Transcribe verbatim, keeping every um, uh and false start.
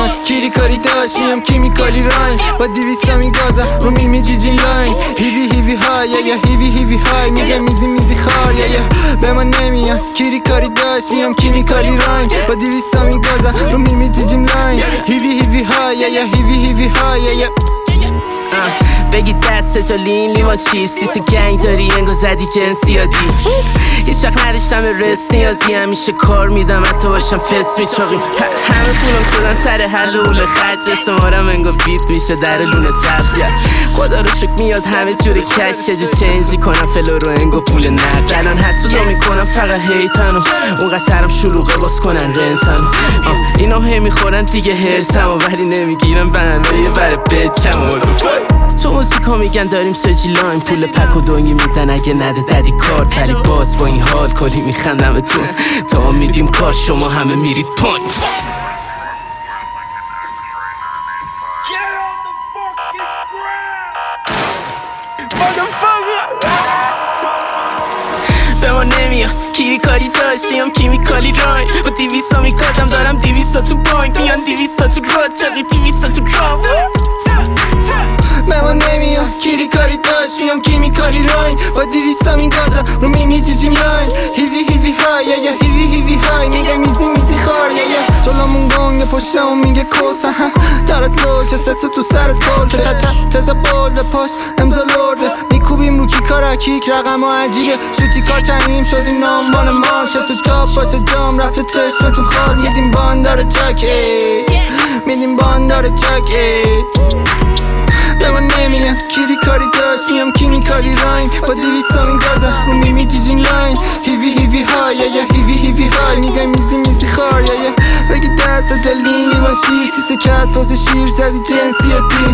کیری کاری داشت میام کیمیکالی راین با دیویستا میگازم رو میمی جیجیم لاین هیوی هیوی های یا هیوی هیوی های میگه میزی میزی خار یا یا به من نمیاد کیری کاری داشت میام کیمیکالی راین با دیویستا میگازم رو میمی جیجیم لاین هیوی هیوی های یا هیوی هیوی های یا بگی دست جا لین لیوان شیر سیس گنگ داری انگار زدی جنسیادی هیچ وقت نداشتم به رس نیازی همیشه کار میدم حتی باشم فس میچاقیم همه پولم شدن سر حل اول خرج رسمارم انگار فیت میشه در لونه سبزی خدا رو شکر میاد همه جور کش چجور چنجی کنم فلو رو انگار پول نقد الان حسودو میکنم فقط هیتانو اونقدر سرم شلوغه باز کنن رنتانو اینا هی میخورن دیگه هرسم ولی نمیگیرم به همه یه بره بچم تو موزیکا میگن داریم سجی لاین پول پک و دنگی میدن اگه نده ددی کارت ولی باز با این حال کلی میخندم تو تا میدیم کار شما همه میرید پوینت به ما نمیاد کیری کاری داشتیم کیمیکالی راین با دیویستا میکازم دارم دیویستا تو بانک میان دیویستا تو راد چقی دیویستا تو کاف به من نمیاد کیری کاری داشت میام کیمیکالی راین با دیویستا میگازم رو میمی جیجیم لاین هیوی هیوی های یا یا هیوی هیوی های میگه میزی میزی خار یا یا جلومون گنگه پشتمون میگه کوسه هم درت لوچه سسو تو سرت کلچه تا تا تزا بولده پاش امزا لورده میکوبیم رو کی کارا کیک رقم ها عجیبه شوتی کار چنیم شدیم نامبان مارشه تو تاپ باشه جام رفته چشمتون خال میدیم باندار چک میدیم باندار چک به من نمیاد کیری کاری داشت میام کیمیکالی راین با دیویستا میگازم رو میمی جیجین لاین هیوی هیوی های یا یا هیوی هیوی های میگه میزی میزی خار یا یا بگی دست جلین لیوان شیر سیسه کت فاز شیر زدی جنسیتی